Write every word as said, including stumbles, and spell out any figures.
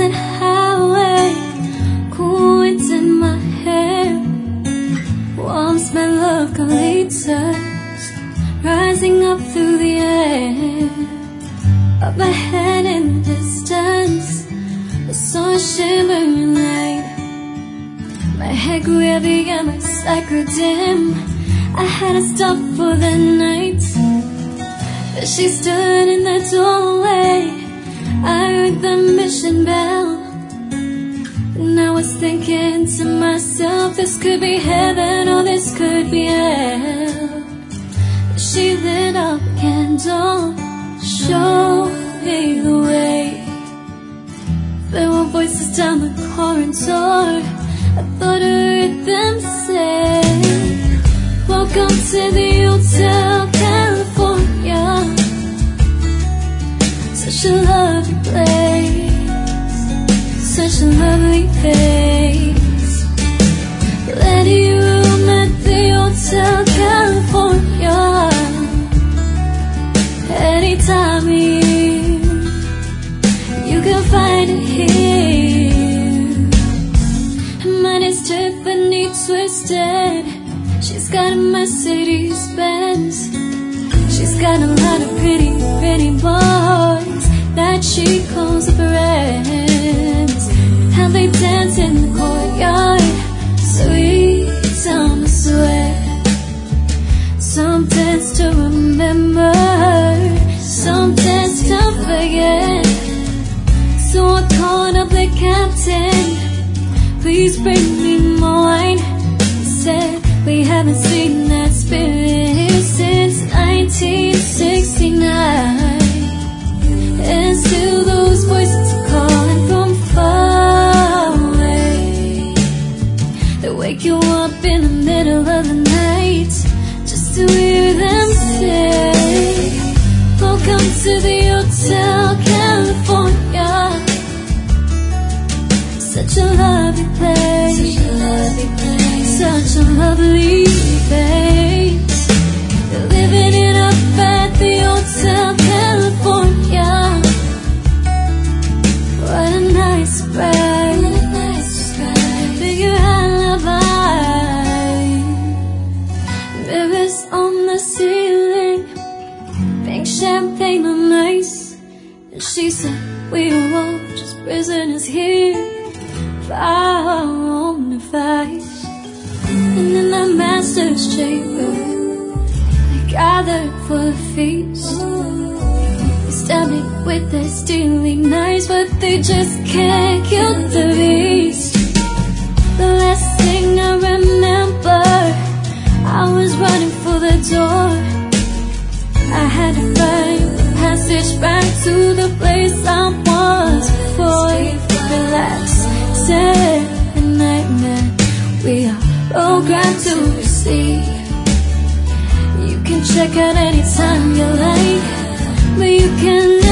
moonlit highway, cool winds in my hair, warm smell of eucalyptus rising up through the air. Up ahead in the distance, I saw a shimmering light. My head grew heavy and my sight grew dim. I had to stop for the night, but she stood in the doorway. I heard the mission bell, and I was thinking to myself, this could be heaven or this could be hell. She lit up a candle, showed me the way. There were voices down the corridor, I thought I heard them say, welcome to the Hotel California. Such a lovely place, such a lovely face. Plenty room at the Hotel California. Anytime here, you can find it here. Her mind is Tiffany twisted. She's got a Mercedes Benz. She's got a lot of pretty, pretty boys that she calls her friends. How they dance in the courtyard, sweet summer sweat. Some dance to remember, some dance to forget. So I called up the captain, please bring me more wine. He said, we haven't seen that spirit since nineteen sixty-nine. And still those voices are calling from far away. They wake you up in the middle of the night just to hear them say, welcome to the Hotel California. Such a lovely place, such a lovely place, such a lovely place. They're living it up at the Hotel California. What a nice surprise, what a nice surprise. Figure alibi. Mirrors on the ceiling, pink champagne on ice. And she said, we are all just prisoners here, our own device. And in the master's chamber, they gathered for a feast. They stabbed me with their stealing knives, but they just can't kill the beast. The last thing I remember, I was running for the door. I had to find the passage back to the place I was before. Relax, a nightmare, we are programmed to receive. You can check out anytime you like, but you can